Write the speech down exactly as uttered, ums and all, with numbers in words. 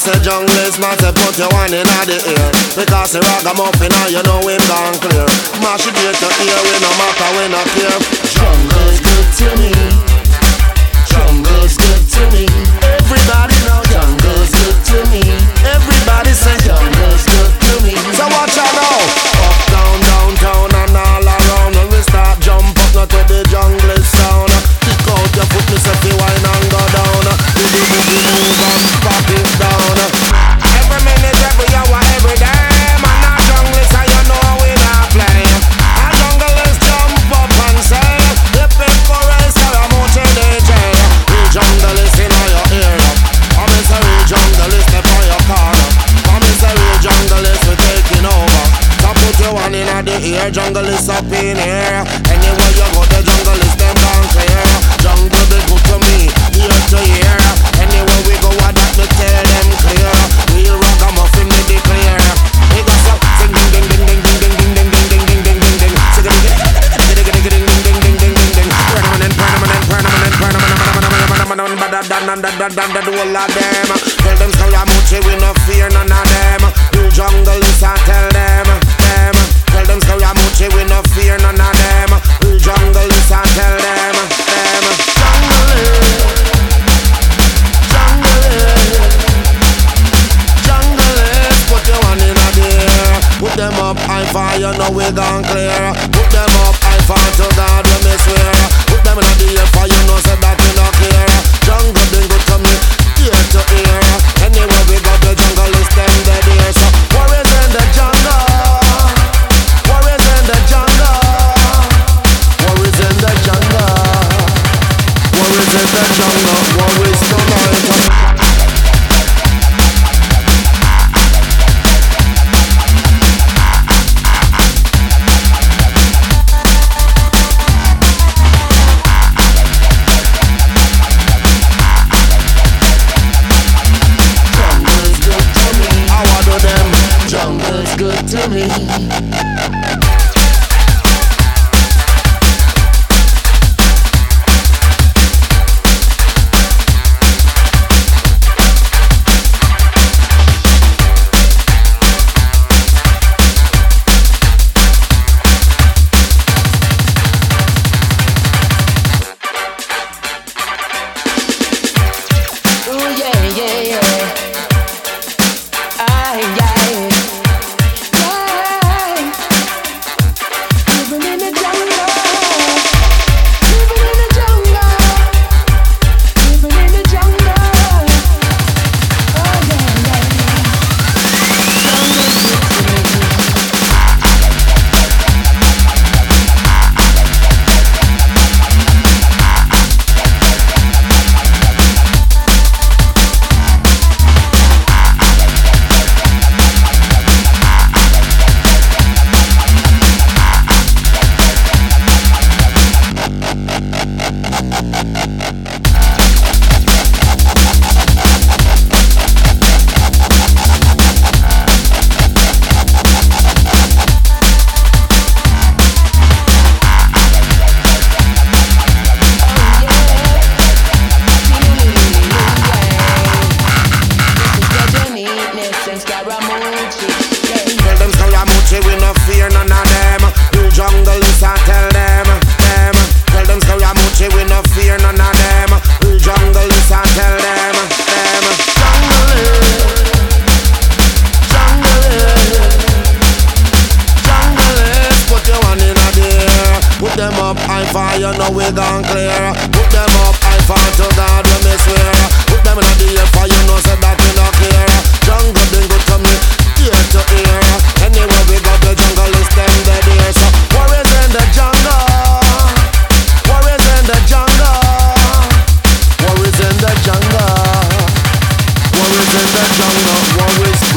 say jungle is man, say put your one in the ear. Because the ragamuffin and you know him gone clear. Mash it to ear, we no matter, we no care. Jungle's good to me. Jungle's good to me. Everybody know jungle's good to me. Everybody say jungle's good to me. So watch out now. Up, down, downtown and all around. When we start jump up, not to the jungle sound. Kick out your foot, me say fi wine and go down. Do the boogie move and pop it down. Every minute, every hour, every day. Man, a jungle so you know we not play. A jungle is jump up and say, if it for us, I'm out in the jail. Real jungle is in your ear. I'm in a real jungle is step on your corner. I'm in a real jungle is we taking over. So put your one in the ear, jungle is up in here. Anywhere you go, the jungle is them gone clear. Jungle be good to me, ear to ear. Anywhere we go, I that me tell them clear. Real ragamuffin me declare. We got some sing ding ding ding ding ding ding ding ding ding ding ding ding ding. Sing ding ding ding ding ding ding ding ding ding ding. Permanent, permanent, permanent, permanent, permanent, better than than than than the whole of them. Tell them Scaramucci we no fear none of them. You jungle is I tell them, them. Tell them Scaramucci we no fear none of them. You jungle is I tell them, them. Jungle is, jungle is, jungle is. Put your one in a there. Put them up high fire, you know we gone clear. Put them up high fire to God when me swear. Put them in a the fire, you know say that we no care. Jungle been good to me, ear to ear. Anywhere we go, the jungle is them dead here. So warriors in the jungle, warriors in the jungle, warriors in the jungle, warriors in the jungle, warriors tonight. Jungle's good to me. You know we gone clear. Put them up high far to God when me swear. Put them in a the fire, you know say that we no care. Jungle been good to me, ear to ear. Anywhere we go, the jungle is them dead here. So warriors in the jungle, warriors in the jungle, warriors in the jungle, warriors in the jungle, warriors.